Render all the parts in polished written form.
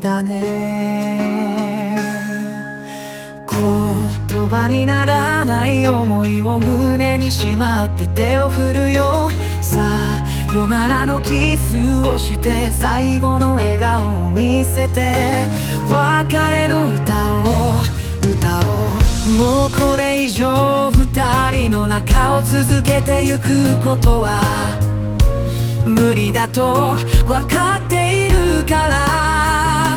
だね。言葉にならない思いを胸にしまって手を振るよ。さよならのキスをして最後の笑顔を見せて別れの歌を歌おう。もうこれ以上二人の仲を続けてゆくことは無理だと分かっているから、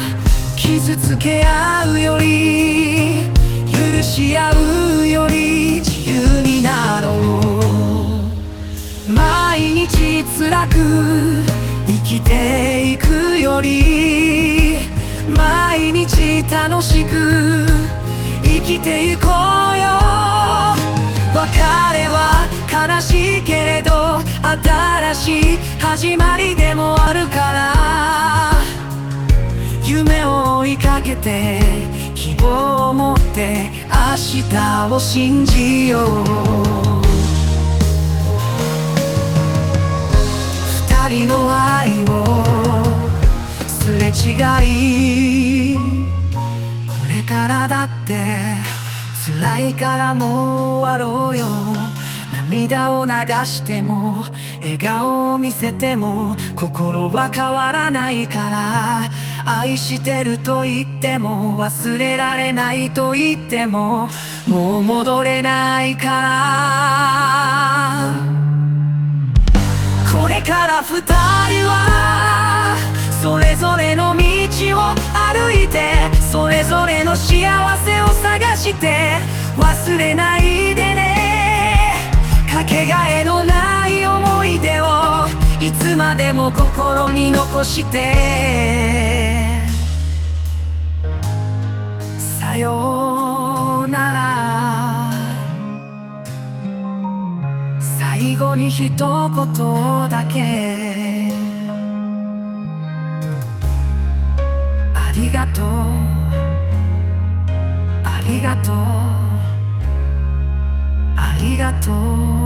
傷つけ合うより許し合うより自由になろう。毎日辛く生きていくより毎日楽しく生きていこうよ。別れは悲しいけれど新しい始まりでもあるから、夢を追いかけて希望を持って明日を信じよう。二人の愛をすれ違い、これからだって辛いからもう終わろうよ。涙を流しても笑顔を見せても心は変わらないから、愛してると言っても忘れられないと言ってももう戻れないから。これから二人はそれぞれの道を歩いてそれぞれの幸せを探して忘れないでね。かけがえのない思い出をいつまでも心に残して。さようなら。最後に一言だけありがとうありがとうありがとう。